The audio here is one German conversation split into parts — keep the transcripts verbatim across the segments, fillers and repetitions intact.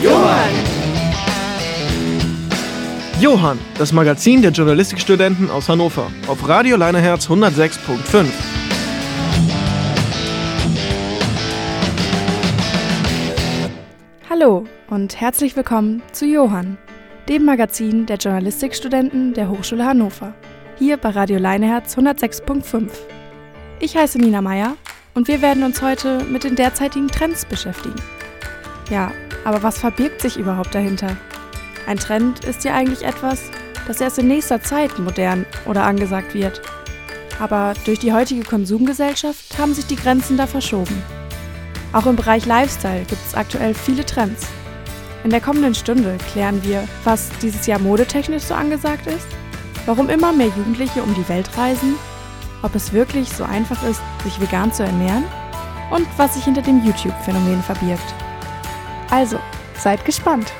Johann! Johann, das Magazin der Journalistikstudenten aus Hannover, auf Radio Leineherz hundertsechs Komma fünf. Hallo und herzlich willkommen zu Johann, dem Magazin der Journalistikstudenten der Hochschule Hannover, hier bei Radio Leineherz hundertsechs Komma fünf. Ich heiße Nina Meyer und wir werden uns heute mit den derzeitigen Trends beschäftigen. Ja, aber was verbirgt sich überhaupt dahinter? Ein Trend ist ja eigentlich etwas, das erst in nächster Zeit modern oder angesagt wird. Aber durch die heutige Konsumgesellschaft haben sich die Grenzen da verschoben. Auch im Bereich Lifestyle gibt es aktuell viele Trends. In der kommenden Stunde klären wir, was dieses Jahr modetechnisch so angesagt ist, warum immer mehr Jugendliche um die Welt reisen, ob es wirklich so einfach ist, sich vegan zu ernähren und was sich hinter dem YouTube-Phänomen verbirgt. Also, seid gespannt!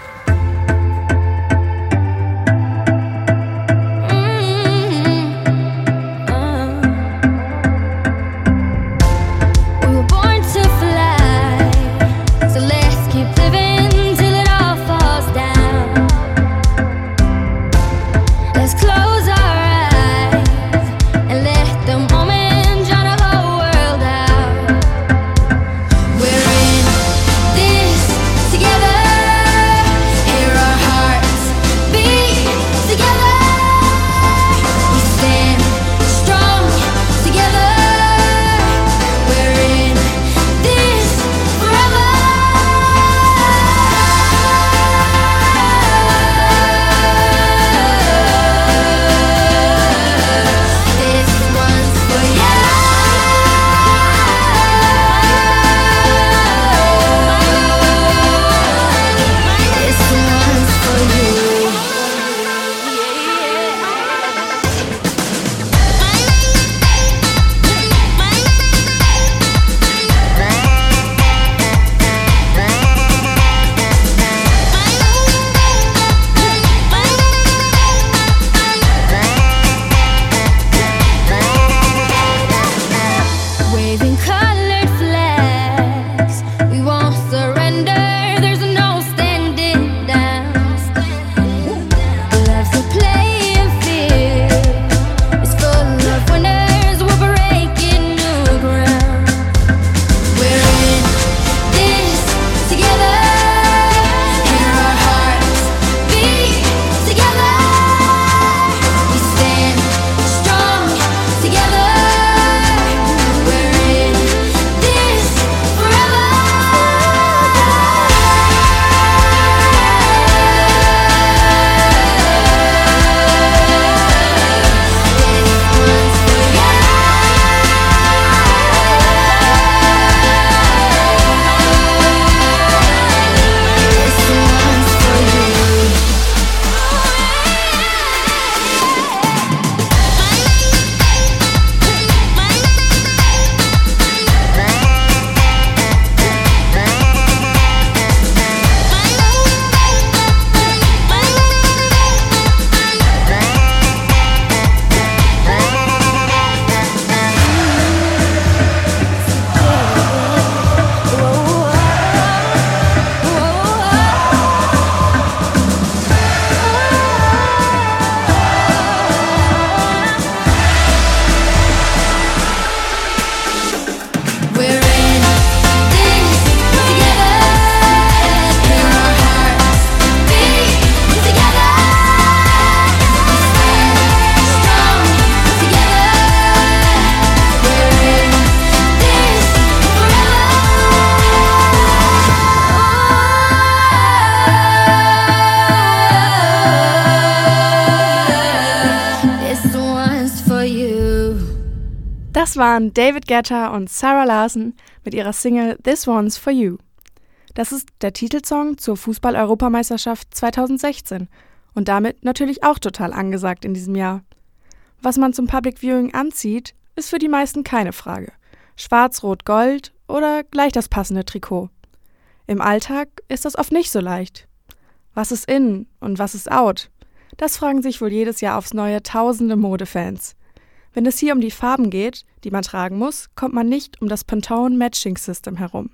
Das waren David Guetta und Sarah Larson mit ihrer Single This One's For You. Das ist der Titelsong zur Fußball-Europameisterschaft zweitausendsechzehn und damit natürlich auch total angesagt in diesem Jahr. Was man zum Public Viewing anzieht, ist für die meisten keine Frage. Schwarz, Rot, Gold oder gleich das passende Trikot. Im Alltag ist das oft nicht so leicht. Was ist in und was ist out? Das fragen sich wohl jedes Jahr aufs Neue tausende Modefans. Wenn es hier um die Farben geht, die man tragen muss, kommt man nicht um das Pantone Matching System herum.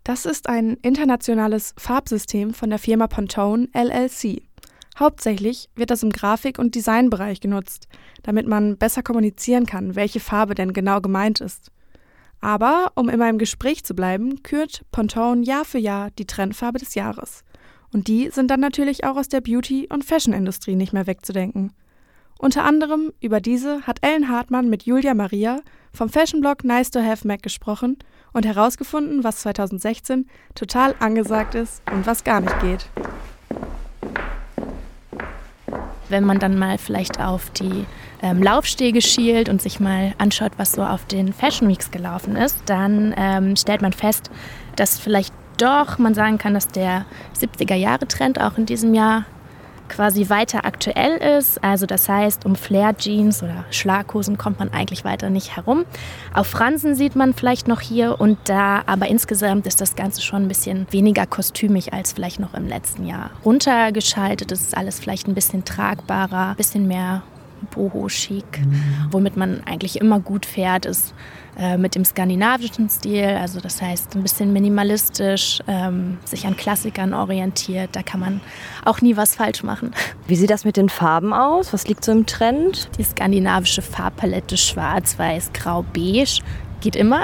Das ist ein internationales Farbsystem von der Firma Pantone L L C. Hauptsächlich wird das im Grafik- und Designbereich genutzt, damit man besser kommunizieren kann, welche Farbe denn genau gemeint ist. Aber um immer im Gespräch zu bleiben, kürt Pantone Jahr für Jahr die Trendfarbe des Jahres. Und die sind dann natürlich auch aus der Beauty- und Fashion-Industrie nicht mehr wegzudenken. Unter anderem über diese hat Ellen Hartmann mit Julia Maria vom Fashion-Blog Nice to Have Mac gesprochen und herausgefunden, was zweitausendsechzehn total angesagt ist und was gar nicht geht. Wenn man dann mal vielleicht auf die ähm, Laufstege schielt und sich mal anschaut, was so auf den Fashion Weeks gelaufen ist, dann ähm, stellt man fest, dass vielleicht doch man sagen kann, dass der siebziger-Jahre-Trend auch in diesem Jahr quasi weiter aktuell ist. Also das heißt, um Flare-Jeans oder Schlaghosen kommt man eigentlich weiter nicht herum. Auf Fransen sieht man vielleicht noch hier und da, aber insgesamt ist das Ganze schon ein bisschen weniger kostümig als vielleicht noch im letzten Jahr. Runtergeschaltet ist alles vielleicht ein bisschen tragbarer, ein bisschen mehr Boho-Chic. Womit man eigentlich immer gut fährt, ist äh, mit dem skandinavischen Stil. Also das heißt, ein bisschen minimalistisch, ähm, sich an Klassikern orientiert. Da kann man auch nie was falsch machen. Wie sieht das mit den Farben aus? Was liegt so im Trend? Die skandinavische Farbpalette schwarz, weiß, grau, beige. Geht immer.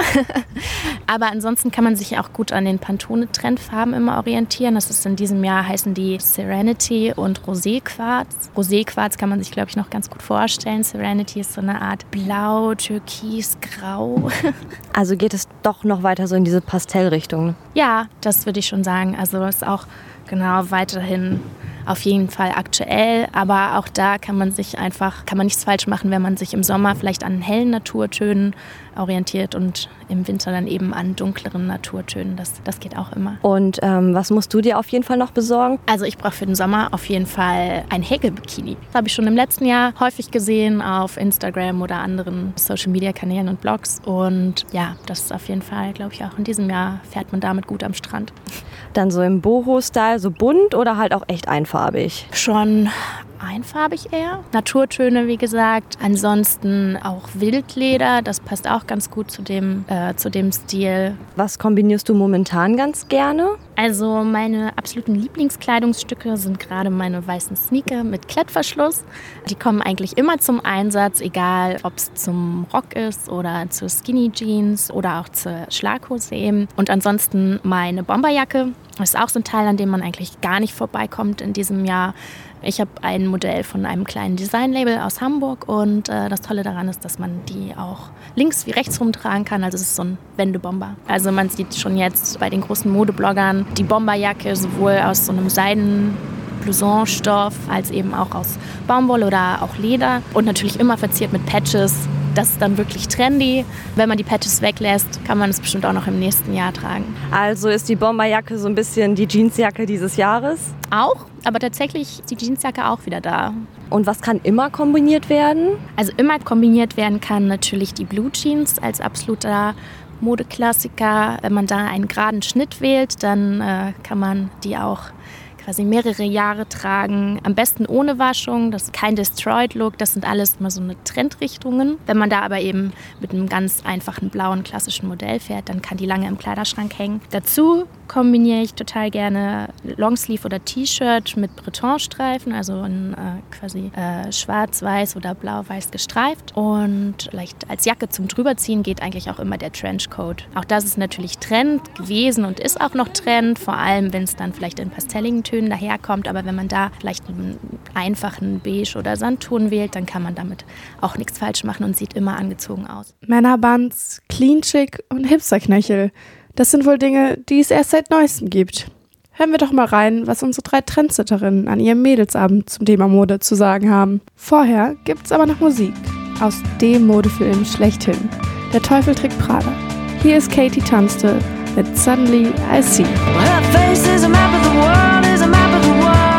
Aber ansonsten kann man sich auch gut an den Pantone-Trendfarben immer orientieren. Das ist in diesem Jahr, heißen die Serenity und Rosé-Quarz. Rosé-Quarz kann man sich, glaube ich, noch ganz gut vorstellen. Serenity ist so eine Art Blau, Türkis, Grau. Also geht es doch noch weiter so in diese Pastellrichtung? Ja, das würde ich schon sagen. Also ist auch genau weiterhin auf jeden Fall aktuell, aber auch da kann man sich einfach, kann man nichts falsch machen, wenn man sich im Sommer vielleicht an hellen Naturtönen orientiert und im Winter dann eben an dunkleren Naturtönen. Das, das geht auch immer. Und ähm, was musst du dir auf jeden Fall noch besorgen? Also ich brauche für den Sommer auf jeden Fall ein Häkelbikini. Das habe ich schon im letzten Jahr häufig gesehen auf Instagram oder anderen Social-Media-Kanälen und Blogs. Und ja, das ist auf jeden Fall, glaube ich, auch in diesem Jahr fährt man damit gut am Strand. Dann so im Boho-Style, so bunt oder halt auch echt einfarbig? Schon einfarbig eher. Naturtöne, wie gesagt. Ansonsten auch Wildleder, das passt auch ganz gut zu dem, äh, zu dem Stil. Was kombinierst du momentan ganz gerne? Also meine absoluten Lieblingskleidungsstücke sind gerade meine weißen Sneaker mit Klettverschluss. Die kommen eigentlich immer zum Einsatz, egal ob es zum Rock ist oder zur Skinny Jeans oder auch zur Schlaghose eben. Und ansonsten meine Bomberjacke. Das ist auch so ein Teil, an dem man eigentlich gar nicht vorbeikommt in diesem Jahr. Ich habe ein Modell von einem kleinen Designlabel aus Hamburg und äh, das Tolle daran ist, dass man die auch links wie rechts rumtragen kann. Also es ist so ein Wendebomber. Also man sieht schon jetzt bei den großen Modebloggern die Bomberjacke sowohl aus so einem Seiden Blouson-Stoff als eben auch aus Baumwolle oder auch Leder und natürlich immer verziert mit Patches. Das ist dann wirklich trendy. Wenn man die Patches weglässt, kann man es bestimmt auch noch im nächsten Jahr tragen. Also ist die Bomberjacke so ein bisschen die Jeansjacke dieses Jahres? Auch, aber tatsächlich ist die Jeansjacke auch wieder da. Und was kann immer kombiniert werden? Also immer kombiniert werden kann natürlich die Blue Jeans als absoluter Modeklassiker. Wenn man da einen geraden Schnitt wählt, dann äh, kann man die auch quasi mehrere Jahre tragen, am besten ohne Waschung, das ist kein Destroyed-Look, das sind alles immer so eine Trendrichtungen. Wenn man da aber eben mit einem ganz einfachen blauen klassischen Modell fährt, dann kann die lange im Kleiderschrank hängen. Dazu kombiniere ich total gerne Longsleeve oder T-Shirt mit Bretonstreifen, also in, äh, quasi äh, schwarz-weiß oder blau-weiß gestreift. Und vielleicht als Jacke zum Drüberziehen geht eigentlich auch immer der Trenchcoat. Auch das ist natürlich Trend gewesen und ist auch noch Trend, vor allem wenn es dann vielleicht in pastelligen Tönen daherkommt. Aber wenn man da vielleicht einen einfachen Beige oder Sandton wählt, dann kann man damit auch nichts falsch machen und sieht immer angezogen aus. Männerbands, Clean Chic und Hipsterknöchel. Das sind wohl Dinge, die es erst seit Neuestem gibt. Hören wir doch mal rein, was unsere drei Trendsetterinnen an ihrem Mädelsabend zum Thema Mode zu sagen haben. Vorher gibt's aber noch Musik aus dem Modefilm schlechthin. Der Teufel trägt Prada. Hier ist Katie Tunstall mit Suddenly I See. Well, her face is a map of the world, is a map of the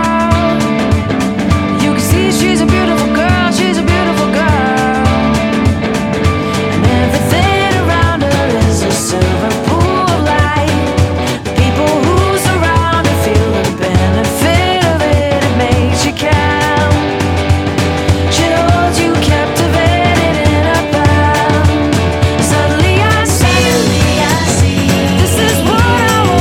world. You can see she's a beautiful girl, she's a beautiful girl. And everything around her is a silver pool of light. The people who surround her feel the benefit of it, it makes you count. She holds you captivated in her bound. Suddenly I see, this is what I want.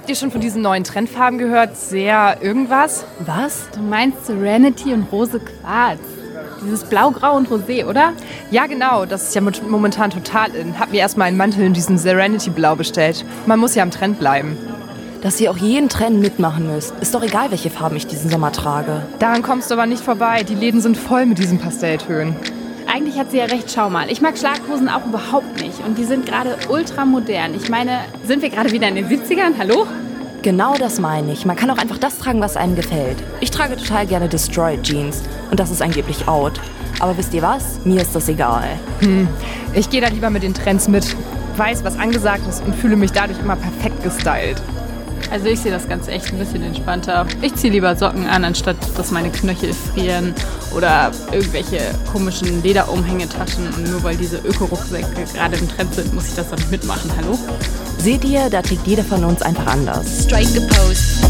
Habt ihr schon von diesen neuen Trendfarben gehört? Sehr irgendwas? Was? Du meinst Serenity und Rose Quarz. Dieses Blau-Grau und Rosé, oder? Ja, genau. Das ist ja momentan total in. Hab mir erstmal einen Mantel in diesem Serenity-Blau bestellt. Man muss ja am Trend bleiben. Dass ihr auch jeden Trend mitmachen müsst. Ist doch egal, welche Farben ich diesen Sommer trage. Daran kommst du aber nicht vorbei. Die Läden sind voll mit diesen Pastelltönen. Eigentlich hat sie ja recht, schau mal. Ich mag Schlaghosen auch überhaupt nicht. Und die sind gerade ultramodern. Ich meine, sind wir gerade wieder in den siebzigern? Hallo? Genau das meine ich. Man kann auch einfach das tragen, was einem gefällt. Ich trage total gerne Destroyed Jeans. Und das ist angeblich out. Aber wisst ihr was? Mir ist das egal. Hm. Ich gehe da lieber mit den Trends mit. Weiß, was angesagt ist und fühle mich dadurch immer perfekt gestylt. Also ich sehe das Ganze echt ein bisschen entspannter. Ich ziehe lieber Socken an, anstatt dass meine Knöchel frieren oder irgendwelche komischen Lederumhängetaschen. Und nur weil diese Öko-Rucksäcke gerade im Trend sind, muss ich das dann mitmachen. Hallo? Seht ihr, da tickt jeder von uns einfach anders. Strike a pose.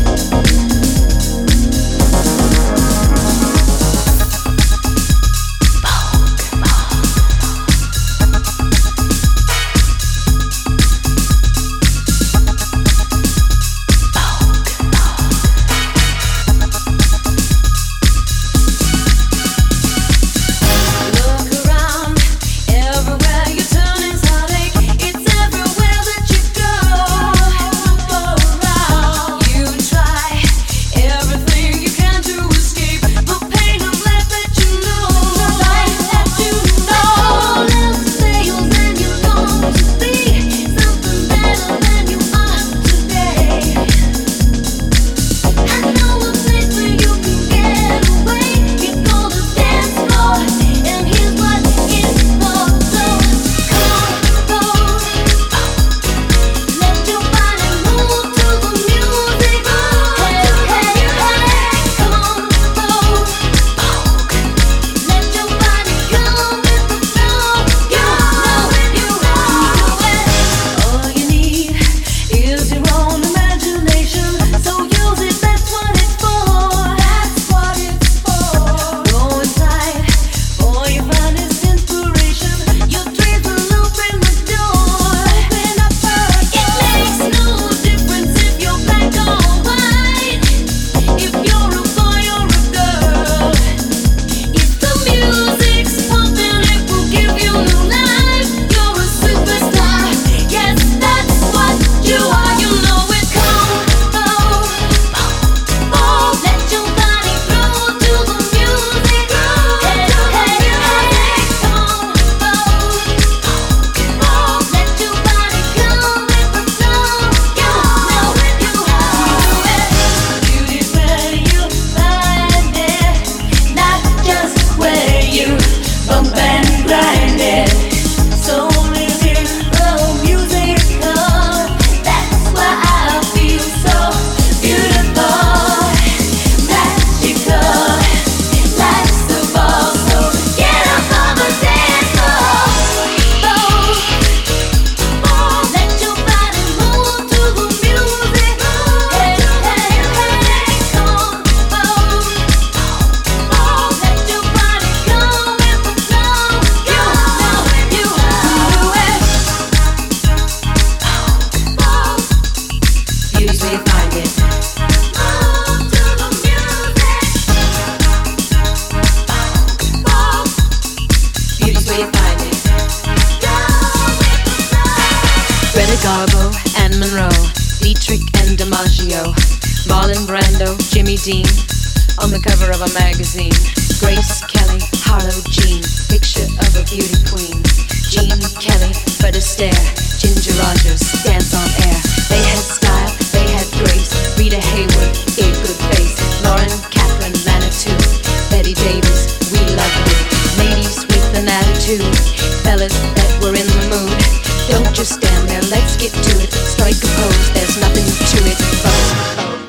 Garbo and Monroe, Dietrich and DiMaggio, Marlon Brando, Jimmy Dean, on the cover of a magazine. Grace Kelly, Harlow Jean, picture of a beauty queen. Jean Kelly, Fred Astaire, Ginger Rogers, dance on air. They had style, they had grace. Rita Hayworth, gave good face. Lauren Catherine, Manitou, Betty Davis, we love you. Ladies with an attitude, fellas that were in the mood. Don't just stand there, let's get to it. Strike a pose, there's nothing to it. Oh, oh.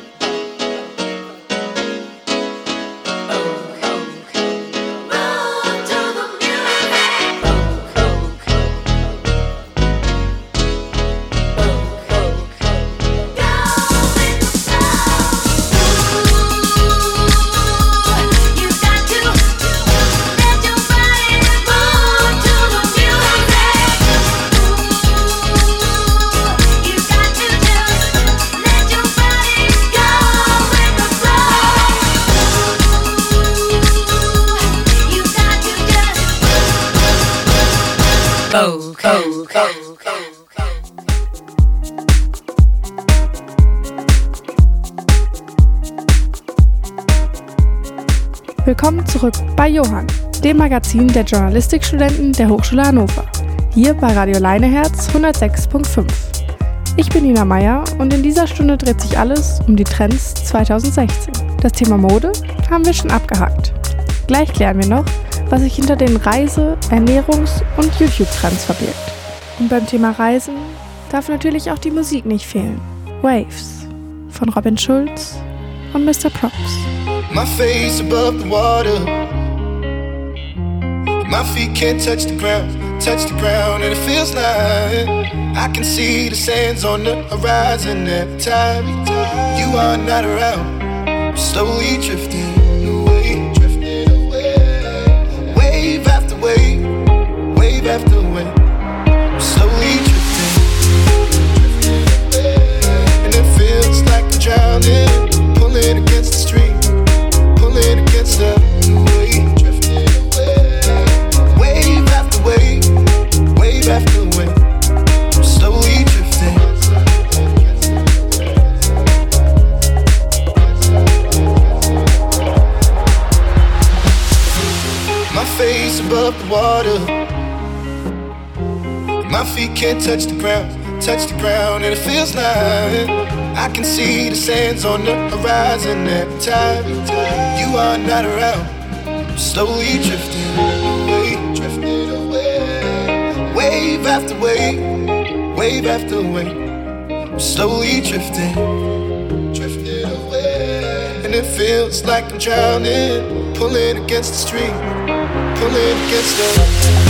Go, go, go, go. Willkommen zurück bei Johann, dem Magazin der Journalistikstudenten der Hochschule Hannover. Hier bei Radio Leineherz hundertsechs Komma fünf. Ich bin Nina Meyer und in dieser Stunde dreht sich alles um die Trends zweitausendsechzehn. Das Thema Mode haben wir schon abgehakt. Gleich klären wir noch, was sich hinter den Reise-, Ernährungs- und YouTube-Trends verbirgt. Und beim Thema Reisen darf natürlich auch die Musik nicht fehlen. Waves von Robin Schulz und Mister Props. My face above the water, my feet can't touch the ground, touch the ground, and it feels like I can see the sands on the horizon every time you are not around. I'm slowly drifting away, drifting away, wave after wave, wave after wave. I'm slowly drifting, drifting away, and it feels like I'm drowning, pulling against the stream. Pulling against the wave, drifting away, wave after wave, wave after wave, I'm slowly drifting. My face above the water, my feet can't touch the ground, touch the ground, and it feels like I can see the sands on the horizon every time you are not around. I'm slowly drifting away, drifting away, wave after wave, wave after wave. I'm slowly drifting, drifting away, and it feels like I'm drowning, pulling against the stream, pulling against the.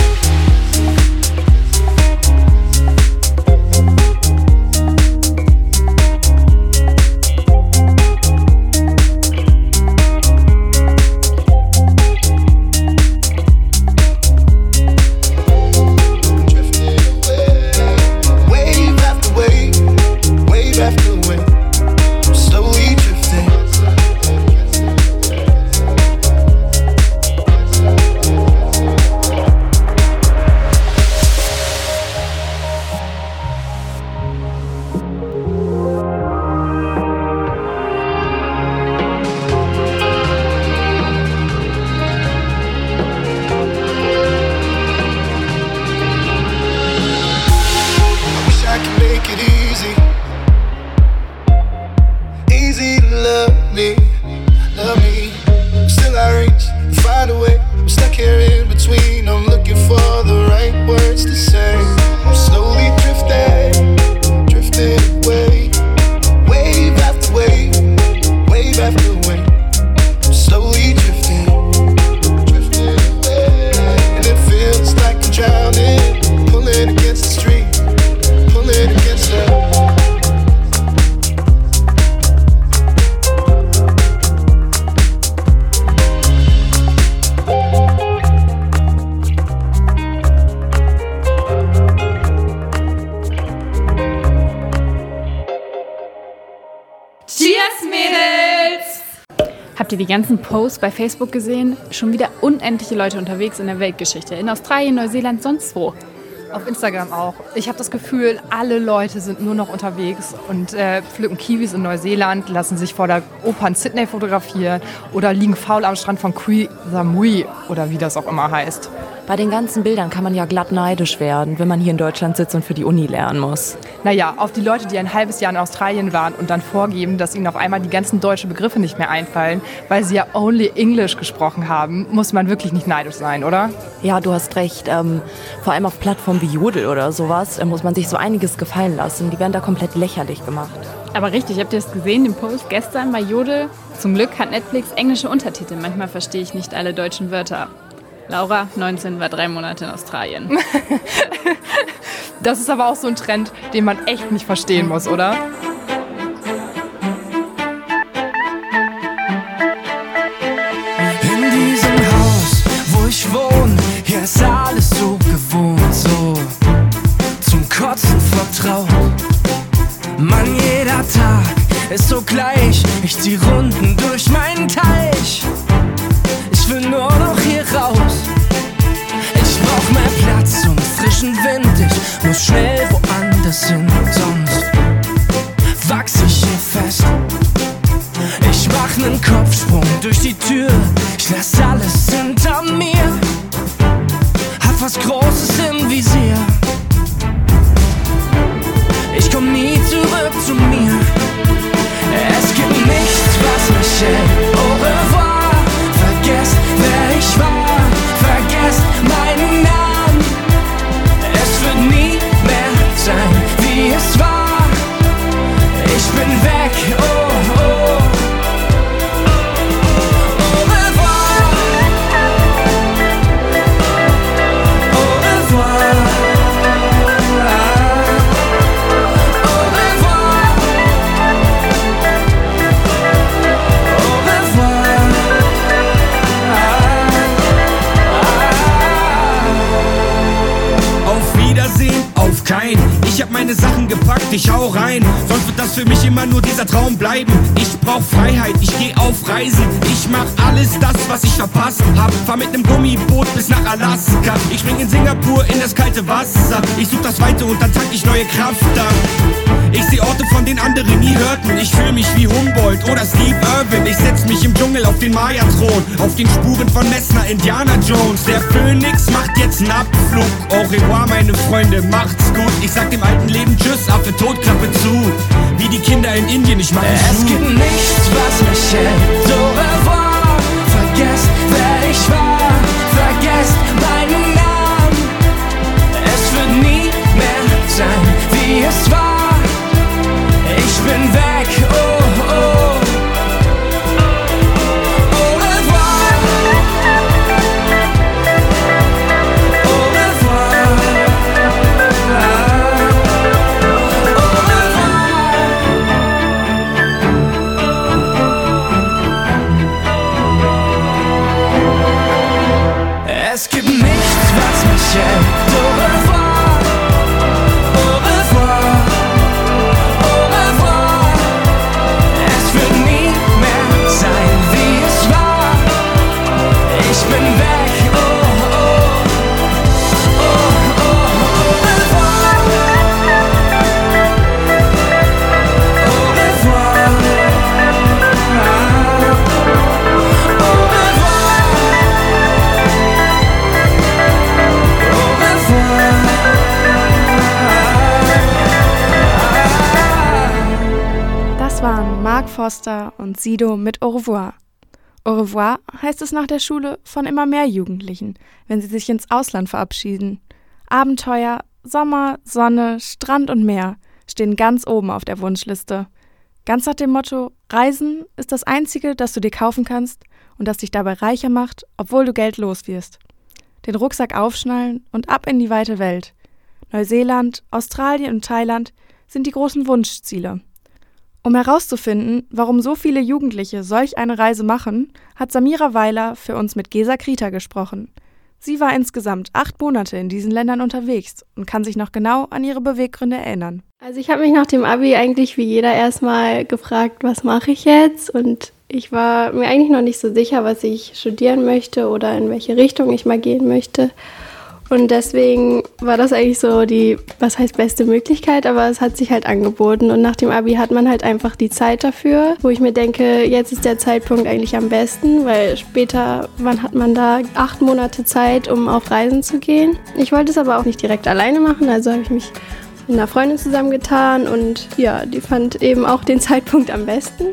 Habt ihr die ganzen Posts bei Facebook gesehen? Schon wieder unendliche Leute unterwegs in der Weltgeschichte. In Australien, Neuseeland, sonst wo. Auf Instagram auch. Ich habe das Gefühl, alle Leute sind nur noch unterwegs und äh, pflücken Kiwis in Neuseeland, lassen sich vor der Oper in Sydney fotografieren oder liegen faul am Strand von Koh Samui oder wie das auch immer heißt. Bei den ganzen Bildern kann man ja glatt neidisch werden, wenn man hier in Deutschland sitzt und für die Uni lernen muss. Naja, auf die Leute, die ein halbes Jahr in Australien waren und dann vorgeben, dass ihnen auf einmal die ganzen deutschen Begriffe nicht mehr einfallen, weil sie ja only English gesprochen haben, muss man wirklich nicht neidisch sein, oder? Ja, du hast recht. Ähm, vor allem auf Plattformen wie Jodel oder sowas äh, muss man sich so einiges gefallen lassen. Die werden da komplett lächerlich gemacht. Aber richtig, habt ihr das gesehen, den Post gestern bei Jodel? Zum Glück hat Netflix englische Untertitel. Manchmal verstehe ich nicht alle deutschen Wörter. Laura, neunzehn, war drei Monate in Australien. Das ist aber auch so ein Trend, den man echt nicht verstehen muss, oder? In diesem Haus, wo ich wohne, hier ist alles so gewohnt, so zum Kotzen vertraut. Mann, jeder Tag ist so gleich, ich zieh Runden durch meinen Teich. Ich will nur noch hier raus. Ich brauch mehr Platz und frische frischen Wind. Ich muss schnell woanders hin, sonst wachs ich hier fest. Ich mach nen Kopfsprung durch die Tür, ich lass alles hinter mir. Hab was Großes im Visier. Ich komm nie zurück zu mir. Es gibt nichts, was mich hält. Au revoir. Vergesst, wer ich war. Vergesst meinen Namen. Es wird nie mehr sein, wie es war. Ich bin weg, oh, oh. Au revoir. Au revoir. Au revoir. Au revoir. Auf Wiedersehen, auf kein. Ich hab meine Sachen gepackt, ich hau rein. Sonst wird das für mich immer nur dieser Traum bleiben. Ich brauch Freiheit, ich geh auf Reisen. Ich mach alles das, was ich verpasst hab. Fahr mit nem Gummiboot bis nach Alaska. Ich spring in Singapur in das kalte Wasser. Ich such das Weite und dann tank ich neue Kraft an. Ich seh Orte, von denen andere nie hörten. Ich fühl mich wie Humboldt oder Steve Irwin. Ich setz mich im Dschungel auf den Maya-Thron. Auf den Spuren von Messner, Indiana Jones. Der Phönix macht jetzt nen Abflug. Au revoir, meine Freunde, macht's gut. Ich sag dem alten Leben Tschüss, Affe tot, Klappe zu. Wie die Kinder in Indien, ich mach es Es gibt nichts, was mich hält. Au revoir. Vergesst, wer ich war. Vergesst meinen Namen. Es wird nie mehr sein, wie es war. Ich bin weg, oh, oh. Au revoir. Au revoir. Au revoir. Es gibt nichts, was mich hält. Au revoir. Au revoir. Au revoir. Es wird nie mehr sein, wie es war. Ich bin weg, oh, oh. Oh, oh, au revoir. Au revoir. Au revoir. Au revoir. Das waren Mark Foster und Sido mit Au revoir. Au revoir heißt es nach der Schule von immer mehr Jugendlichen, wenn sie sich ins Ausland verabschieden. Abenteuer, Sommer, Sonne, Strand und Meer stehen ganz oben auf der Wunschliste. Ganz nach dem Motto, Reisen ist das Einzige, das du dir kaufen kannst und das dich dabei reicher macht, obwohl du Geld los wirst. Den Rucksack aufschnallen und ab in die weite Welt. Neuseeland, Australien und Thailand sind die großen Wunschziele. Um herauszufinden, warum so viele Jugendliche solch eine Reise machen, hat Samira Weiler für uns mit Gesa Krita gesprochen. Sie war insgesamt acht Monate in diesen Ländern unterwegs und kann sich noch genau an ihre Beweggründe erinnern. Also ich habe mich nach dem Abi eigentlich wie jeder erstmal gefragt, was mache ich jetzt? Und ich war mir eigentlich noch nicht so sicher, was ich studieren möchte oder in welche Richtung ich mal gehen möchte. Und deswegen war das eigentlich so die, was heißt beste Möglichkeit, aber es hat sich halt angeboten. Und nach dem Abi hat man halt einfach die Zeit dafür, wo ich mir denke, jetzt ist der Zeitpunkt eigentlich am besten, weil später, wann hat man da acht Monate Zeit, um auf Reisen zu gehen. Ich wollte es aber auch nicht direkt alleine machen, also habe ich mich mit einer Freundin zusammengetan und ja, die fand eben auch den Zeitpunkt am besten.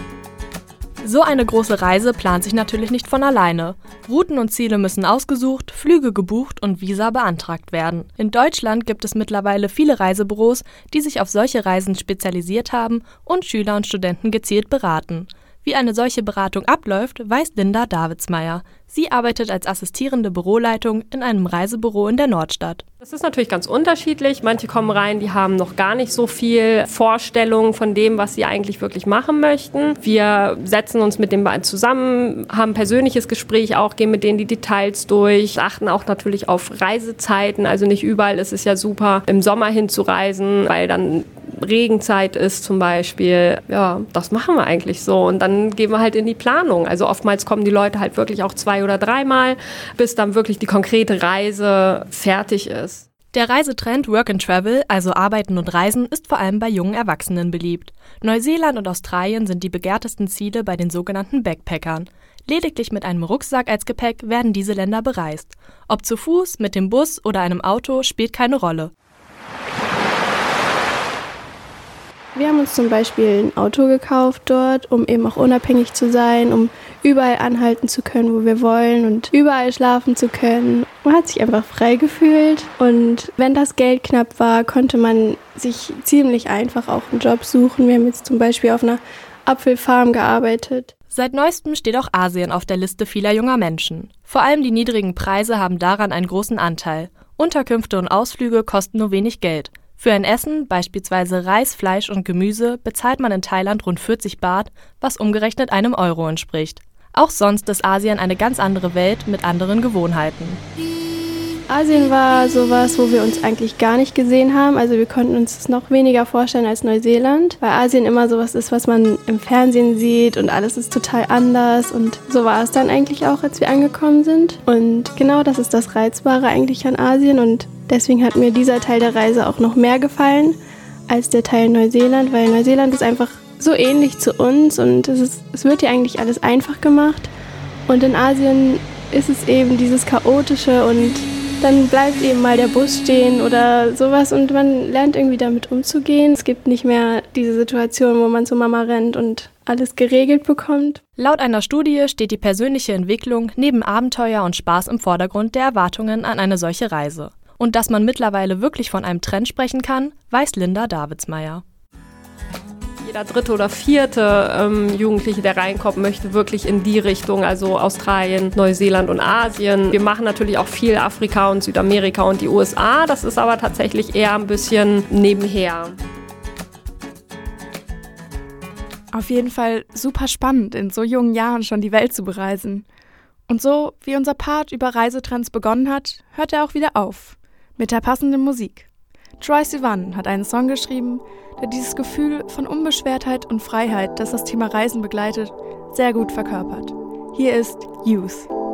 So eine große Reise plant sich natürlich nicht von alleine. Routen und Ziele müssen ausgesucht, Flüge gebucht und Visa beantragt werden. In Deutschland gibt es mittlerweile viele Reisebüros, die sich auf solche Reisen spezialisiert haben und Schüler und Studenten gezielt beraten. Wie eine solche Beratung abläuft, weiß Linda Davidsmeier. Sie arbeitet als assistierende Büroleitung in einem Reisebüro in der Nordstadt. Das ist natürlich ganz unterschiedlich. Manche kommen rein, die haben noch gar nicht so viel Vorstellung von dem, was sie eigentlich wirklich machen möchten. Wir setzen uns mit dem zusammen, haben ein persönliches Gespräch auch, gehen mit denen die Details durch, achten auch natürlich auf Reisezeiten. Also nicht überall ist es ja super, im Sommer hinzureisen, weil dann Regenzeit ist zum Beispiel. Ja, das machen wir eigentlich so. Und dann gehen wir halt in die Planung. Also oftmals kommen die Leute halt wirklich auch zwei oder dreimal, bis dann wirklich die konkrete Reise fertig ist. Der Reisetrend Work and Travel, also Arbeiten und Reisen, ist vor allem bei jungen Erwachsenen beliebt. Neuseeland und Australien sind die begehrtesten Ziele bei den sogenannten Backpackern. Lediglich mit einem Rucksack als Gepäck werden diese Länder bereist. Ob zu Fuß, mit dem Bus oder einem Auto, spielt keine Rolle. Wir haben uns zum Beispiel ein Auto gekauft dort, um eben auch unabhängig zu sein, um überall anhalten zu können, wo wir wollen und überall schlafen zu können. Man hat sich einfach frei gefühlt und wenn das Geld knapp war, konnte man sich ziemlich einfach auch einen Job suchen. Wir haben jetzt zum Beispiel auf einer Apfelfarm gearbeitet. Seit neuestem steht auch Asien auf der Liste vieler junger Menschen. Vor allem die niedrigen Preise haben daran einen großen Anteil. Unterkünfte und Ausflüge kosten nur wenig Geld. Für ein Essen, beispielsweise Reis, Fleisch und Gemüse, bezahlt man in Thailand rund vierzig Baht, was umgerechnet einem Euro entspricht. Auch sonst ist Asien eine ganz andere Welt mit anderen Gewohnheiten. Asien war sowas, wo wir uns eigentlich gar nicht gesehen haben. Also wir konnten uns das noch weniger vorstellen als Neuseeland, weil Asien immer sowas ist, was man im Fernsehen sieht und alles ist total anders. Und so war es dann eigentlich auch, als wir angekommen sind. Und genau das ist das Reizbare eigentlich an Asien und deswegen hat mir dieser Teil der Reise auch noch mehr gefallen als der Teil Neuseeland, weil Neuseeland ist einfach so ähnlich zu uns und es, ist, es wird hier eigentlich alles einfach gemacht. Und in Asien ist es eben dieses Chaotische und dann bleibt eben mal der Bus stehen oder sowas und man lernt irgendwie damit umzugehen. Es gibt nicht mehr diese Situation, wo man zur Mama rennt und alles geregelt bekommt. Laut einer Studie steht die persönliche Entwicklung neben Abenteuer und Spaß im Vordergrund der Erwartungen an eine solche Reise. Und dass man mittlerweile wirklich von einem Trend sprechen kann, weiß Linda Davidsmeier. Jeder dritte oder vierte ähm, Jugendliche, der reinkommt, möchte wirklich in die Richtung, also Australien, Neuseeland und Asien. Wir machen natürlich auch viel Afrika und Südamerika und die U S A. Das ist aber tatsächlich eher ein bisschen nebenher. Auf jeden Fall super spannend, in so jungen Jahren schon die Welt zu bereisen. Und so, wie unser Part über Reisetrends begonnen hat, hört er auch wieder auf. Mit der passenden Musik. Troye Sivan hat einen Song geschrieben, der dieses Gefühl von Unbeschwertheit und Freiheit, das das Thema Reisen begleitet, sehr gut verkörpert. Hier ist Youth.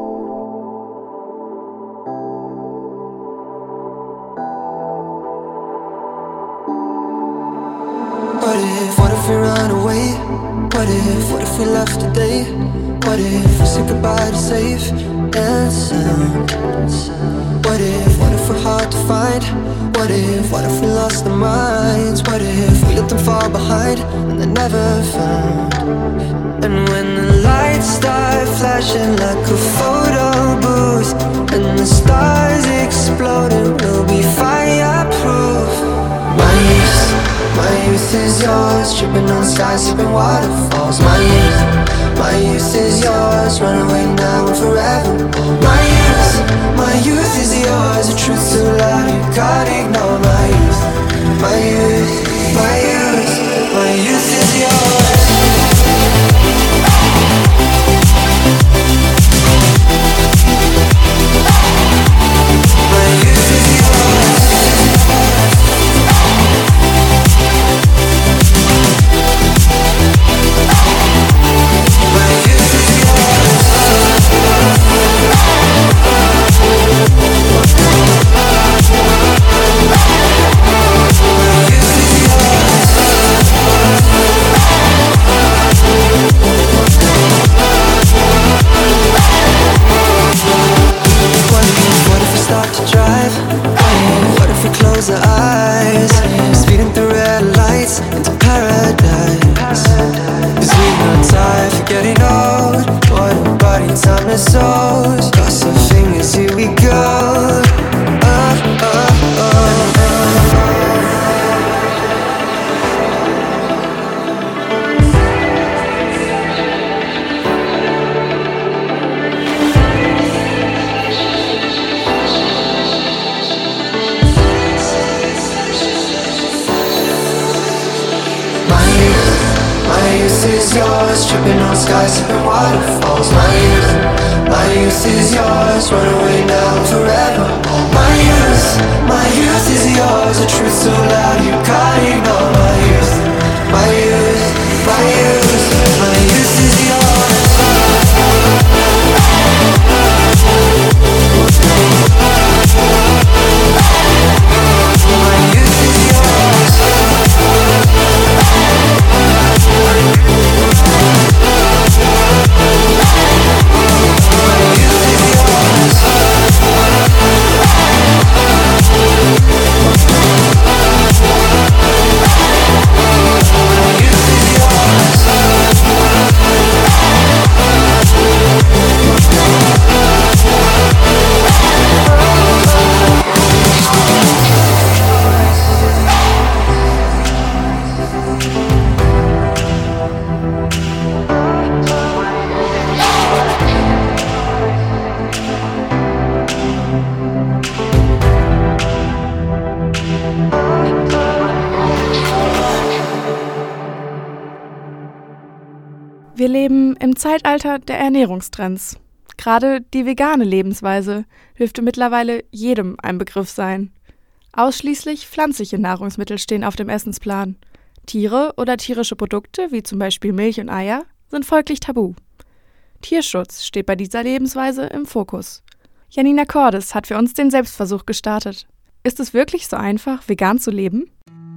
What if, what if we run away? What if, what if we left today? What if we said goodbye to safe and sound? What if, what if we're hard to find? What if, what if we lost our minds? What if we let them fall behind and they're never found? And when the lights start flashing like a photo booth and the stars exploding, we'll be fireproof. My youth, my youth is yours, tripping on skies, sipping waterfalls. My youth, my youth is yours, run away now and forever. My youth, my youth is yours, the truth's too loud, you can't ignore. My youth, my youth, my youth, my youth is yours. Wir leben im Zeitalter der Ernährungstrends. Gerade die vegane Lebensweise dürfte mittlerweile jedem ein Begriff sein. Ausschließlich pflanzliche Nahrungsmittel stehen auf dem Essensplan. Tiere oder tierische Produkte, wie zum Beispiel Milch und Eier, sind folglich tabu. Tierschutz steht bei dieser Lebensweise im Fokus. Janina Cordes hat für uns den Selbstversuch gestartet. Ist es wirklich so einfach, vegan zu leben?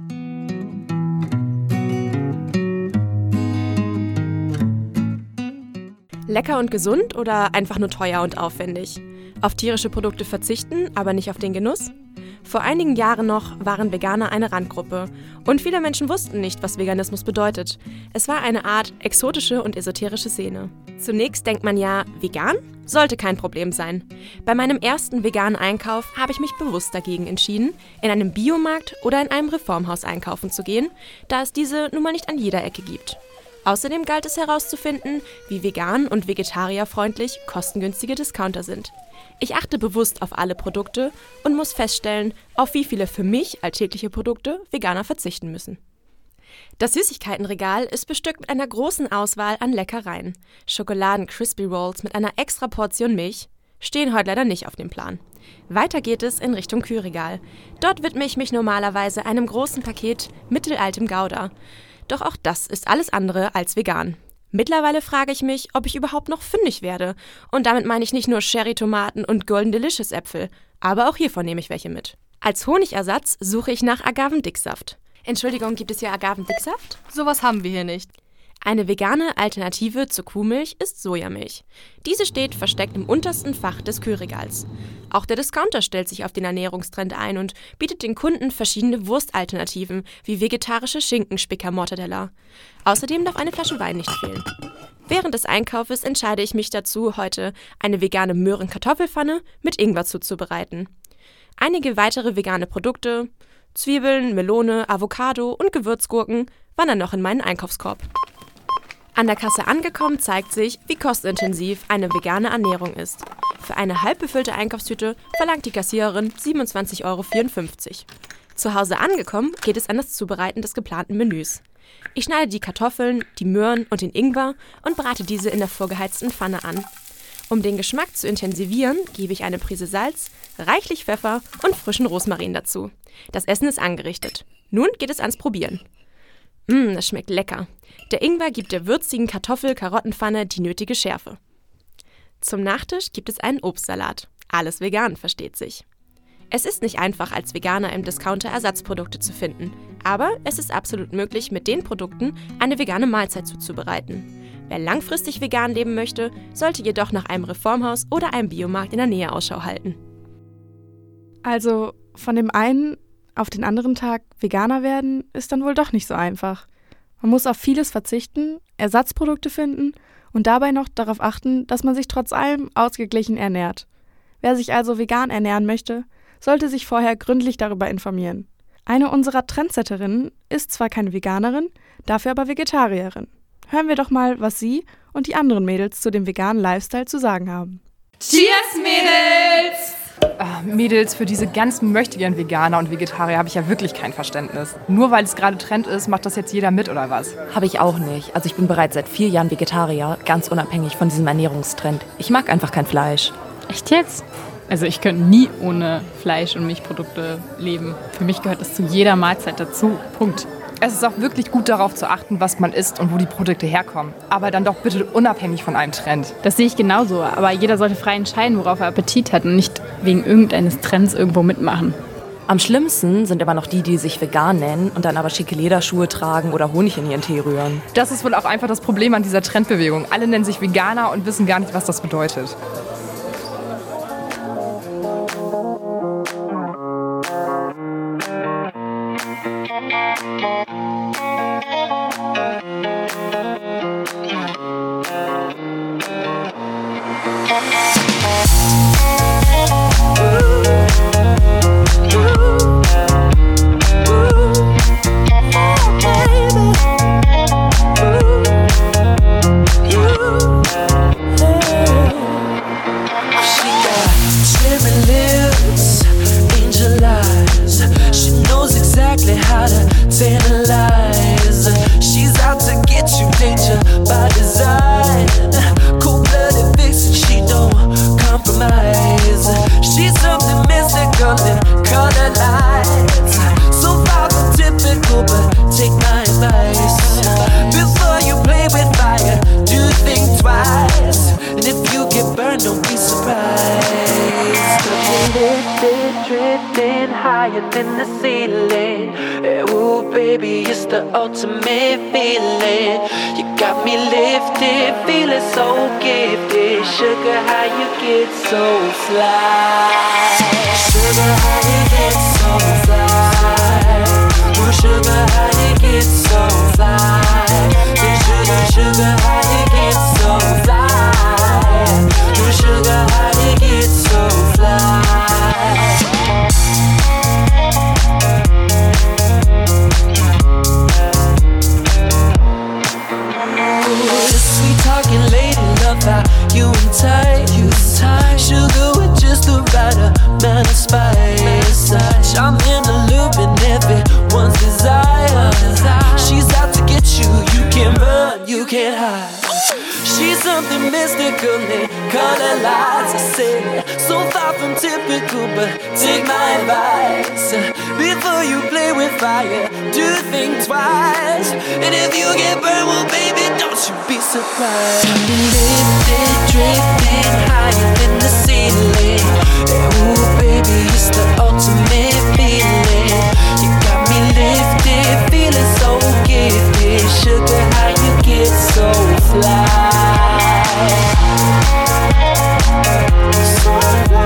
Lecker und gesund oder einfach nur teuer und aufwendig? Auf tierische Produkte verzichten, aber nicht auf den Genuss? Vor einigen Jahren noch waren Veganer eine Randgruppe und viele Menschen wussten nicht, was Veganismus bedeutet. Es war eine Art exotische und esoterische Szene. Zunächst denkt man ja, vegan? Sollte kein Problem sein. Bei meinem ersten veganen Einkauf habe ich mich bewusst dagegen entschieden, in einem Biomarkt oder in einem Reformhaus einkaufen zu gehen, da es diese nun mal nicht an jeder Ecke gibt. Außerdem galt es herauszufinden, wie vegan und vegetarierfreundlich kostengünstige Discounter sind. Ich achte bewusst auf alle Produkte und muss feststellen, auf wie viele für mich alltägliche Produkte Veganer verzichten müssen. Das Süßigkeitenregal ist bestückt mit einer großen Auswahl an Leckereien. Schokoladen-Crispy Rolls mit einer extra Portion Milch stehen heute leider nicht auf dem Plan. Weiter geht es in Richtung Kühlregal. Dort widme ich mich normalerweise einem großen Paket mittelaltem Gouda. Doch auch das ist alles andere als vegan. Mittlerweile frage ich mich, ob ich überhaupt noch fündig werde. Und damit meine ich nicht nur Cherry-Tomaten und Golden Delicious Äpfel, aber auch hiervon nehme ich welche mit. Als Honigersatz suche ich nach Agavendicksaft. Entschuldigung, gibt es hier Agavendicksaft? Sowas haben wir hier nicht. Eine vegane Alternative zur Kuhmilch ist Sojamilch. Diese steht versteckt im untersten Fach des Kühlregals. Auch der Discounter stellt sich auf den Ernährungstrend ein und bietet den Kunden verschiedene Wurstalternativen wie vegetarische Schinkenspicker-Mortadella. Außerdem darf eine Flasche Wein nicht fehlen. Während des Einkaufes entscheide ich mich dazu, heute eine vegane Möhren-Kartoffelpfanne mit Ingwer zuzubereiten. Einige weitere vegane Produkte, Zwiebeln, Melone, Avocado und Gewürzgurken wandern noch in meinen Einkaufskorb. An der Kasse angekommen zeigt sich, wie kostintensiv eine vegane Ernährung ist. Für eine halb befüllte Einkaufstüte verlangt die Kassiererin siebenundzwanzig Euro vierundfünfzig. Zu Hause angekommen geht es an das Zubereiten des geplanten Menüs. Ich schneide die Kartoffeln, die Möhren und den Ingwer und brate diese in der vorgeheizten Pfanne an. Um den Geschmack zu intensivieren, gebe ich eine Prise Salz, reichlich Pfeffer und frischen Rosmarin dazu. Das Essen ist angerichtet. Nun geht es ans Probieren. Mmm, das schmeckt lecker. Der Ingwer gibt der würzigen Kartoffel-Karottenpfanne die nötige Schärfe. Zum Nachtisch gibt es einen Obstsalat. Alles vegan, versteht sich. Es ist nicht einfach, als Veganer im Discounter Ersatzprodukte zu finden, aber es ist absolut möglich, mit den Produkten eine vegane Mahlzeit zuzubereiten. Wer langfristig vegan leben möchte, sollte jedoch nach einem Reformhaus oder einem Biomarkt in der Nähe Ausschau halten. Also von dem einen auf den anderen Tag Veganer werden, ist dann wohl doch nicht so einfach. Man muss auf vieles verzichten, Ersatzprodukte finden und dabei noch darauf achten, dass man sich trotz allem ausgeglichen ernährt. Wer sich also vegan ernähren möchte, sollte sich vorher gründlich darüber informieren. Eine unserer Trendsetterinnen ist zwar keine Veganerin, dafür aber Vegetarierin. Hören wir doch mal, was sie und die anderen Mädels zu dem veganen Lifestyle zu sagen haben. Cheers, Mädels! Ah, Mädels, für diese ganzen möchtegern Veganer und Vegetarier habe ich ja wirklich kein Verständnis. Nur weil es gerade Trend ist, macht das jetzt jeder mit oder was? Habe ich auch nicht. Also ich bin bereits seit vier Jahren Vegetarier, ganz unabhängig von diesem Ernährungstrend. Ich mag einfach kein Fleisch. Echt jetzt? Also ich könnte nie ohne Fleisch und Milchprodukte leben. Für mich gehört das zu jeder Mahlzeit dazu. Punkt. Es ist auch wirklich gut darauf zu achten, was man isst und wo die Produkte herkommen. Aber dann doch bitte unabhängig von einem Trend. Das sehe ich genauso. Aber jeder sollte frei entscheiden, worauf er Appetit hat und nicht wegen irgendeines Trends irgendwo mitmachen. Am schlimmsten sind aber noch die, die sich vegan nennen und dann aber schicke Lederschuhe tragen oder Honig in ihren Tee rühren. Das ist wohl auch einfach das Problem an dieser Trendbewegung. Alle nennen sich Veganer und wissen gar nicht, was das bedeutet. drifting higher than the ceiling. Yeah, ooh, baby, it's the ultimate feeling. You got me lifted, feeling so gifted. Sugar, how you get so fly? Sugar, how you get so fly? Ooh, sugar, how you get so fly? Yeah, sugar, sugar, how you get so fly? Ooh, sugar, how you get so fly? How you and tight, you tight. Sugar with just the right amount of spice. I'm in the loop and everyone's desire. She's out to get you, you can't run, you can't hide. She's something mystical, they color lights. I said, so far from typical, but take my advice. Before you play with fire, do think twice. And if you get burned, well baby, don't you be surprised. I've been lifted, drifting higher than the ceiling. Yeah, ooh baby, it's the ultimate feeling. You got me lifted, feeling so gifted. Sugar, how you get so fly? So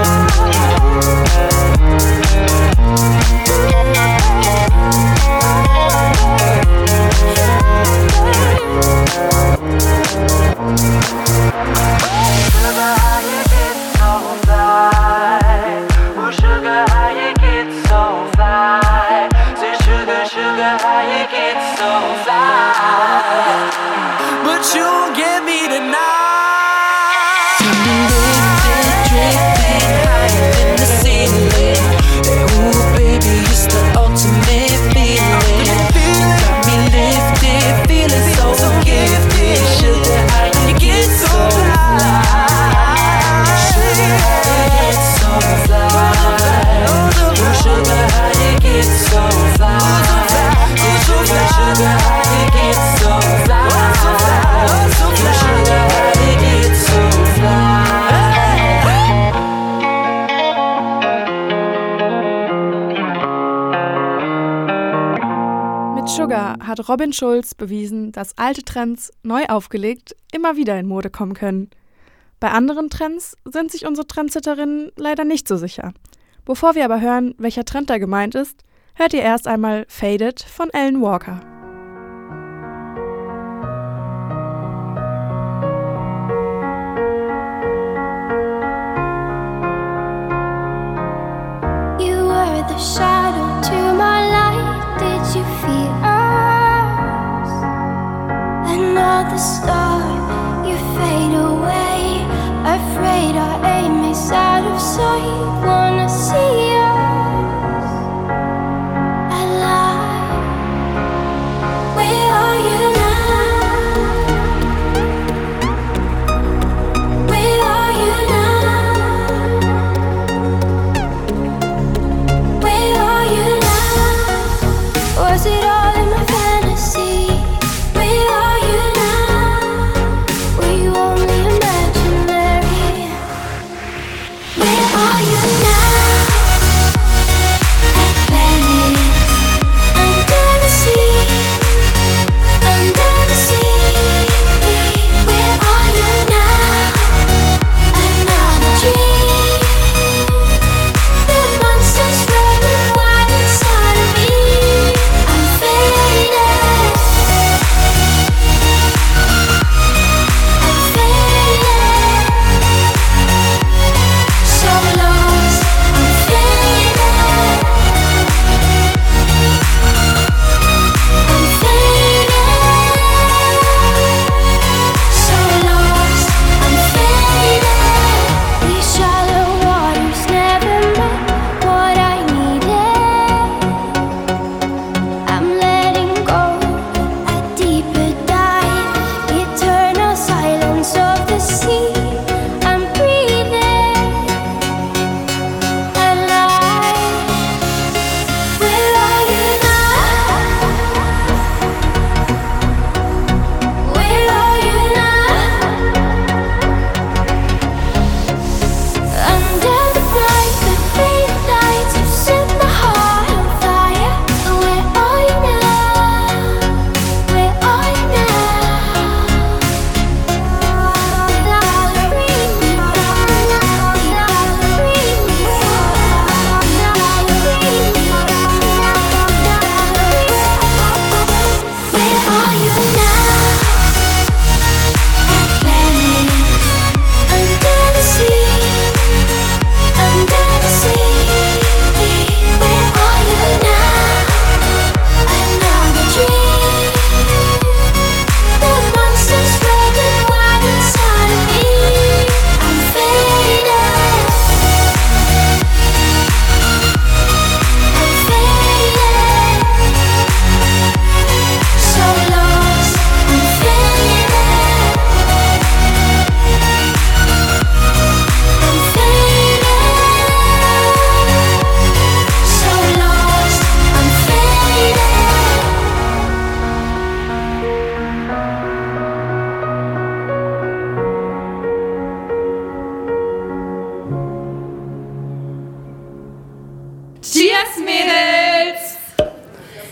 hat Robin Schulz bewiesen, dass alte Trends, neu aufgelegt, immer wieder in Mode kommen können. Bei anderen Trends sind sich unsere Trendsetterinnen leider nicht so sicher. Bevor wir aber hören, welcher Trend da gemeint ist, hört ihr erst einmal Faded von Alan Walker. You were the shadow to my light, did you feel us? Another star, you fade away. Afraid our aim is out of sight. Wanna see us alive. Where are you now? Where are you now? Where are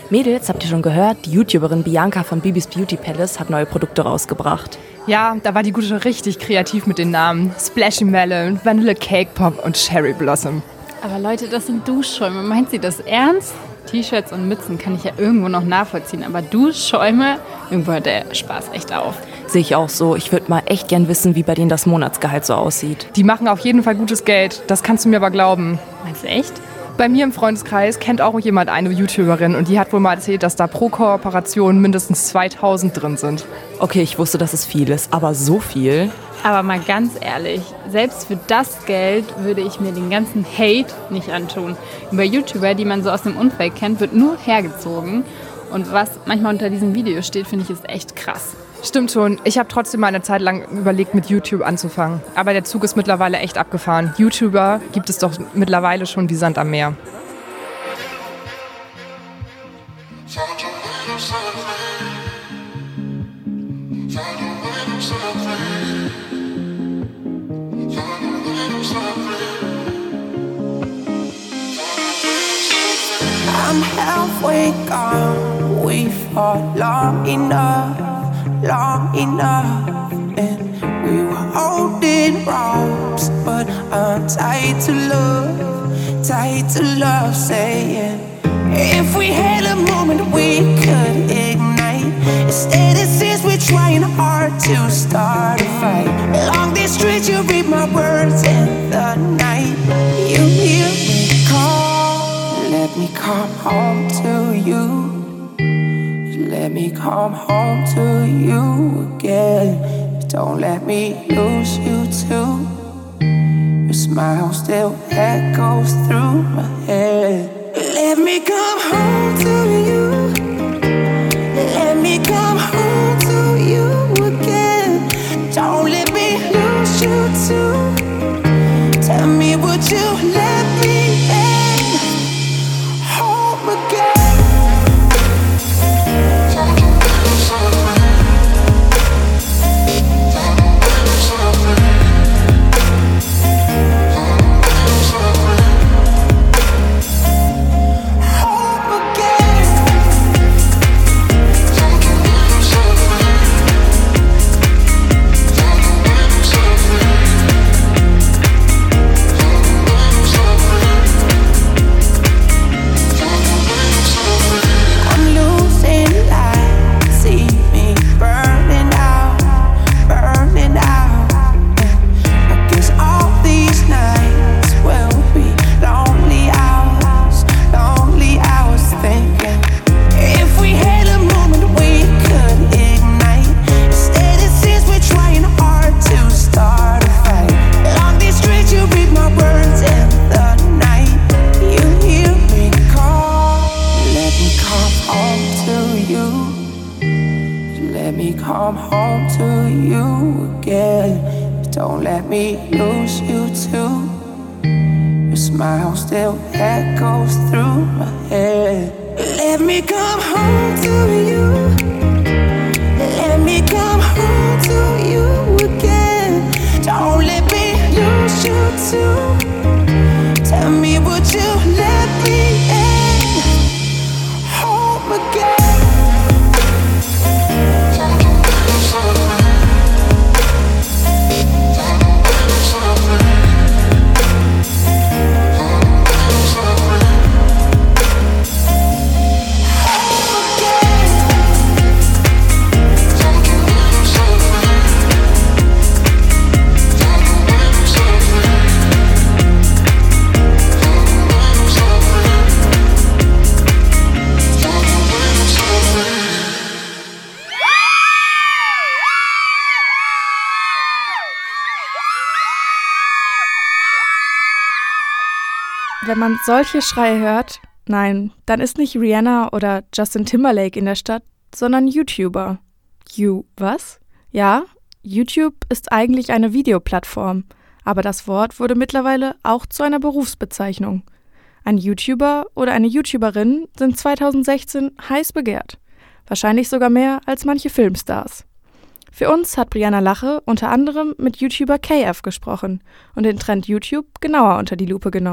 Mädels, habt ihr schon gehört? Die YouTuberin Bianca von Bibis Beauty Palace hat neue Produkte rausgebracht. Ja, da war die Gute richtig kreativ mit den Namen. Splashy Melon, Vanilla Cake Pop und Cherry Blossom. Aber Leute, das sind Duschschäume. Meint sie das ernst? T-Shirts und Mützen kann ich ja irgendwo noch nachvollziehen, aber Duschschäume, irgendwo hört der Spaß echt auf. Sehe ich auch so. Ich würde mal echt gern wissen, wie bei denen das Monatsgehalt so aussieht. Die machen auf jeden Fall gutes Geld, das kannst du mir aber glauben. Meinst du echt? Bei mir im Freundeskreis kennt auch jemand eine YouTuberin und die hat wohl mal erzählt, dass da pro Kooperation mindestens zweitausend drin sind. Okay, ich wusste, dass es viel ist, aber so viel? Aber mal ganz ehrlich, selbst für das Geld würde ich mir den ganzen Hate nicht antun. Über YouTuber, die man so aus dem Umfeld kennt, wird nur hergezogen. Und was manchmal unter diesem Video steht, finde ich, ist echt krass. Stimmt schon. Ich habe trotzdem mal eine Zeit lang überlegt, mit YouTube anzufangen. Aber der Zug ist mittlerweile echt abgefahren. YouTuber gibt es doch mittlerweile schon wie Sand am Meer. I'm halfway gone. We fought long enough, long enough, and we were holding ropes, but I'm tied to love, tied to love. Saying if we had a moment we could ignite. Instead it seems we're trying hard to start a fight. Along this street you read my words in the night. You hear me call, let me come home to you. Let me come home to you again. Don't let me lose you too. Your smile still echoes through my head. Let me come home to you. Let me come home to you again. Don't let me lose you too. Tell me, would you let me in? Home again. Wenn man solche Schreie hört, nein, dann ist nicht Rihanna oder Justin Timberlake in der Stadt, sondern YouTuber. You, was? Ja, YouTube ist eigentlich eine Videoplattform, aber das Wort wurde mittlerweile auch zu einer Berufsbezeichnung. Ein YouTuber oder eine YouTuberin sind zweitausendsechzehn heiß begehrt. Wahrscheinlich sogar mehr als manche Filmstars. Für uns hat Brianna Lache unter anderem mit YouTuber K F gesprochen und den Trend YouTube genauer unter die Lupe genommen.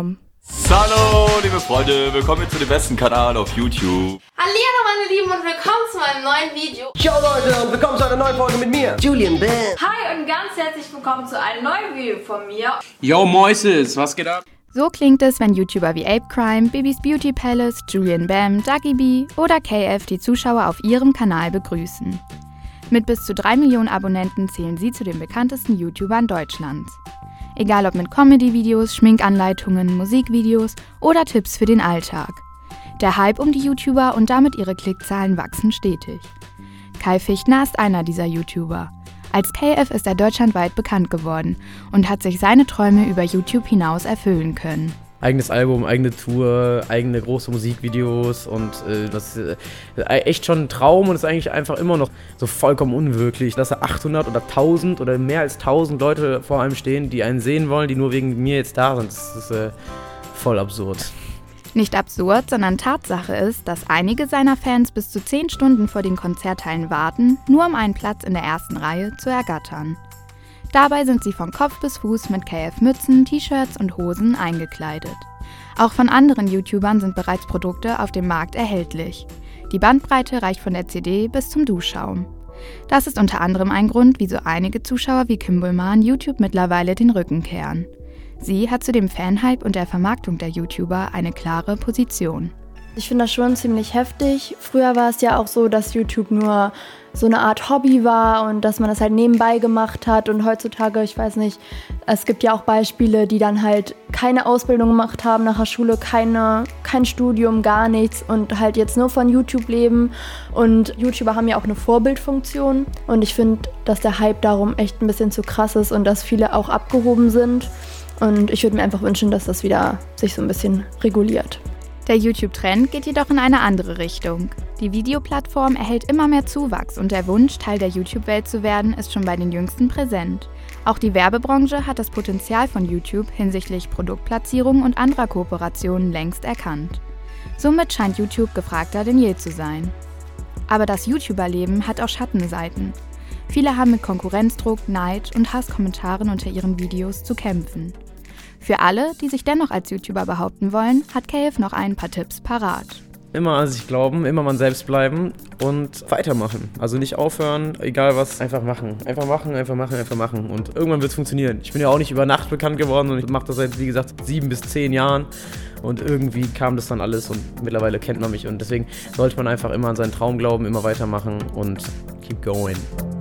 Hallo, liebe Freunde, willkommen zu dem besten Kanal auf YouTube. Hallihallo meine Lieben und willkommen zu einem neuen Video. Ciao Leute und willkommen zu einer neuen Folge mit mir, Julian Bam. Hi und ganz herzlich willkommen zu einem neuen Video von mir. Yo Moises, was geht ab? So klingt es, wenn YouTuber wie Apecrime, Bibis Beauty Palace, Julian Bam, Duggy B oder K F die Zuschauer auf ihrem Kanal begrüßen. Mit bis zu drei Millionen Abonnenten zählen sie zu den bekanntesten YouTubern Deutschlands. Egal ob mit Comedy-Videos, Schminkanleitungen, Musikvideos oder Tipps für den Alltag. Der Hype um die YouTuber und damit ihre Klickzahlen wachsen stetig. Kai Fichtner ist einer dieser YouTuber. Als K F ist er deutschlandweit bekannt geworden und hat sich seine Träume über YouTube hinaus erfüllen können. Eigenes Album, eigene Tour, eigene große Musikvideos und äh, das ist äh, echt schon ein Traum und ist eigentlich einfach immer noch so vollkommen unwirklich, dass da achthundert oder tausend oder mehr als tausend Leute vor einem stehen, die einen sehen wollen, die nur wegen mir jetzt da sind. Das ist äh, voll absurd. Nicht absurd, sondern Tatsache ist, dass einige seiner Fans bis zu zehn Stunden vor den Konzertteilen warten, nur um einen Platz in der ersten Reihe zu ergattern. Dabei sind sie von Kopf bis Fuß mit K F-Mützen, T-Shirts und Hosen eingekleidet. Auch von anderen YouTubern sind bereits Produkte auf dem Markt erhältlich. Die Bandbreite reicht von der C D bis zum Duschschaum. Das ist unter anderem ein Grund, wieso einige Zuschauer wie Kim Bullmann YouTube mittlerweile den Rücken kehren. Sie hat zu dem Fanhype und der Vermarktung der YouTuber eine klare Position. Ich finde das schon ziemlich heftig. Früher war es ja auch so, dass YouTube nur so eine Art Hobby war und dass man das halt nebenbei gemacht hat. Und heutzutage, ich weiß nicht, es gibt ja auch Beispiele, die dann halt keine Ausbildung gemacht haben nach der Schule, keine, kein Studium, gar nichts und halt jetzt nur von YouTube leben. Und YouTuber haben ja auch eine Vorbildfunktion. Und ich finde, dass der Hype darum echt ein bisschen zu krass ist und dass viele auch abgehoben sind. Und ich würde mir einfach wünschen, dass das wieder sich so ein bisschen reguliert. Der YouTube-Trend geht jedoch in eine andere Richtung. Die Videoplattform erhält immer mehr Zuwachs und der Wunsch, Teil der YouTube-Welt zu werden, ist schon bei den Jüngsten präsent. Auch die Werbebranche hat das Potenzial von YouTube hinsichtlich Produktplatzierung und anderer Kooperationen längst erkannt. Somit scheint YouTube gefragter denn je zu sein. Aber das YouTuber-Leben hat auch Schattenseiten. Viele haben mit Konkurrenzdruck, Neid und Hasskommentaren unter ihren Videos zu kämpfen. Für alle, die sich dennoch als YouTuber behaupten wollen, hat K F noch ein paar Tipps parat. Immer an sich glauben, immer man selbst bleiben und weitermachen. Also nicht aufhören, egal was, einfach machen. Einfach machen, einfach machen, einfach machen. Und irgendwann wird es funktionieren. Ich bin ja auch nicht über Nacht bekannt geworden und ich mache das seit, wie gesagt, sieben bis zehn Jahren. Und irgendwie kam das dann alles und mittlerweile kennt man mich. Und deswegen sollte man einfach immer an seinen Traum glauben, immer weitermachen und keep going.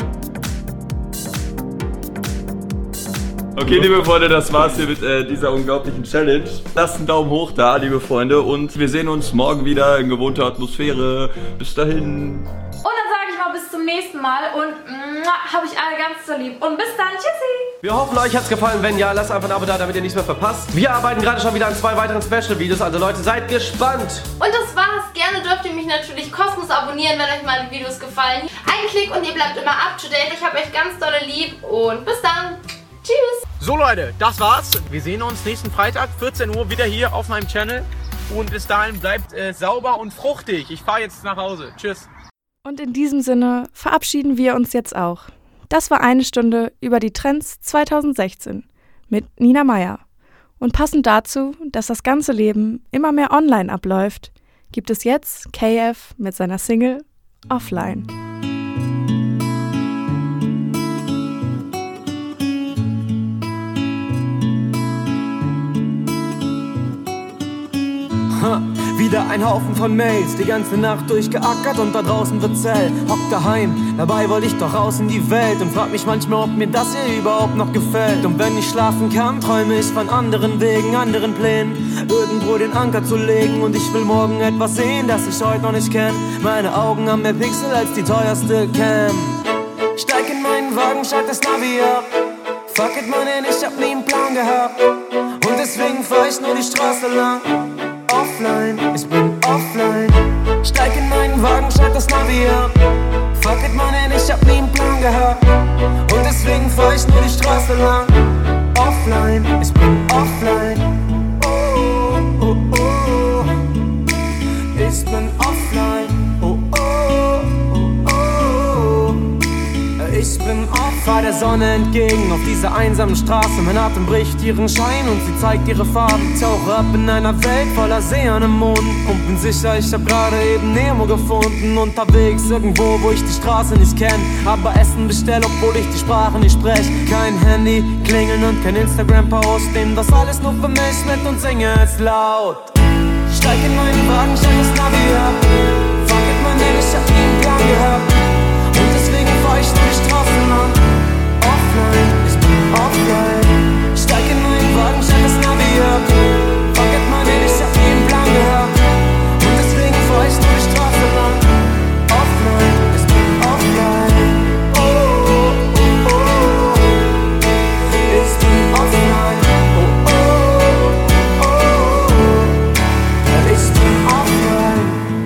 Okay, liebe Freunde, das war's hier mit äh, dieser unglaublichen Challenge. Lasst einen Daumen hoch da, liebe Freunde, und wir sehen uns morgen wieder in gewohnter Atmosphäre. Bis dahin. Und dann sage ich mal bis zum nächsten Mal und habe ich alle ganz so lieb. Und bis dann, tschüssi! Wir hoffen, euch hat's gefallen. Wenn ja, lasst einfach ein Abo da, damit ihr nichts mehr verpasst. Wir arbeiten gerade schon wieder an zwei weiteren Special-Videos, also Leute, seid gespannt. Und das war's. Gerne dürft ihr mich natürlich kostenlos abonnieren, wenn euch meine Videos gefallen. Ein Klick und ihr bleibt immer up to date. Ich habe euch ganz dolle lieb und bis dann. Tschüss! So Leute, das war's. Wir sehen uns nächsten Freitag, vierzehn Uhr, wieder hier auf meinem Channel. Und bis dahin bleibt äh, sauber und fruchtig. Ich fahre jetzt nach Hause. Tschüss. Und in diesem Sinne verabschieden wir uns jetzt auch. Das war eine Stunde über die Trends zweitausendsechzehn mit Nina Meyer. Und passend dazu, dass das ganze Leben immer mehr online abläuft, gibt es jetzt K F mit seiner Single Offline. Wieder ein Haufen von Mails, die ganze Nacht durchgeackert und da draußen wird's hell. Hock daheim, dabei wollte ich doch raus in die Welt und frag mich manchmal, ob mir das hier überhaupt noch gefällt. Und wenn ich schlafen kann, träume ich von anderen Wegen, anderen Plänen, irgendwo den Anker zu legen. Und ich will morgen etwas sehen, das ich heute noch nicht kenn. Meine Augen haben mehr Pixel als die teuerste Cam. Steig in meinen Wagen, schalt das Navi ab. Fuck it, Mann, ich hab nie einen Plan gehabt. Und deswegen fahr ich nur die Straße lang. Offline, ich bin offline. Steig in meinen Wagen, schalt das Navi ab. Fuck it, Mann, ich hab nie einen Plan gehabt. Und deswegen fahr ich nur die Straße lang. Offline, ich bin offline. Oh, oh, oh. Ich bin offline. Oh, oh, oh, oh. Ich bin off, fahr der Sonne entgegen auf dieser einsamen Straße. Mein Atem bricht ihren Schein und sie zeigt ihre Farben. Tauche ab in einer Welt voller Seen und Monden und bin sicher, ich hab gerade eben Nemo gefunden. Unterwegs irgendwo, wo ich die Straße nicht kenn, aber Essen bestell, obwohl ich die Sprache nicht sprech. Kein Handy, klingeln und kein Instagram-Post. Nehm das alles nur für mich mit und singe es laut. Steig in meinen Wagen, stell das Navi ab. Fuck it, man, denn ich hab nie einen Plan gehabt. Und deswegen fahr ich nur die Straßen lang. Offline, ich bin offline. Steig in meinen Wagen, stell das Navi ab. Fuck it, man, denn ich hab nie einen Plan gehabt. Und deswegen fahr ich nur die Straße lang. Offline, ich bin offline. Oh, oh, oh, oh. Ich bin offline. Oh, oh, oh, oh. Ich bin offline.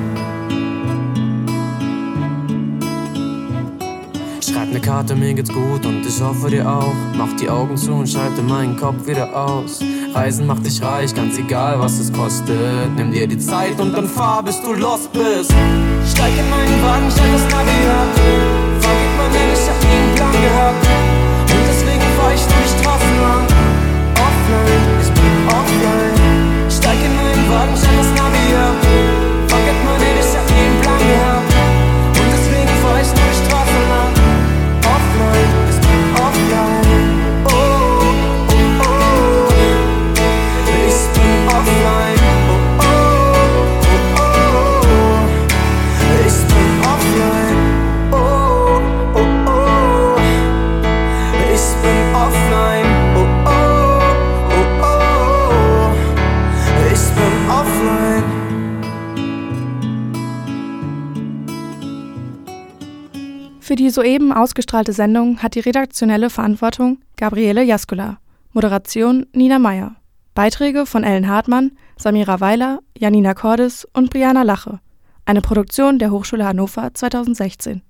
Schreib ne Karte, mir geht's gut und ich hoffe dir auch. Mach die Augen zu und schalte meinen Kopf wieder aus. Reisen macht dich reich, ganz egal was es kostet. Nimm dir die Zeit und dann fahr, bis du lost bist. Steig in meinen Wagen, stell das Navi ab. Fuck it, man, denn ich hab nie einen Plan gehabt. Und deswegen fahr ich nur die Straßen lang. Offline, ich bin offline. Steig in meinen Wagen, stell das Navi ab. Fuck it, man, denn ich hab nie einen Plan gehabt. Und deswegen fahr ich nur die Straße lang. Offline, ich bin offline. Oh, oh, oh. Ich bin offline. Oh, oh, oh, oh. Ich bin offline. Oh, oh, oh. Ich bin offline. Oh, oh, oh, oh. Ich bin offline. Für die soeben ausgestrahlte Sendung hat die redaktionelle Verantwortung Gabriele Jaskula, Moderation Nina Meyer, Beiträge von Ellen Hartmann, Samira Weiler, Janina Cordes und Briana Lache. Eine Produktion der Hochschule Hannover zweitausendsechzehn.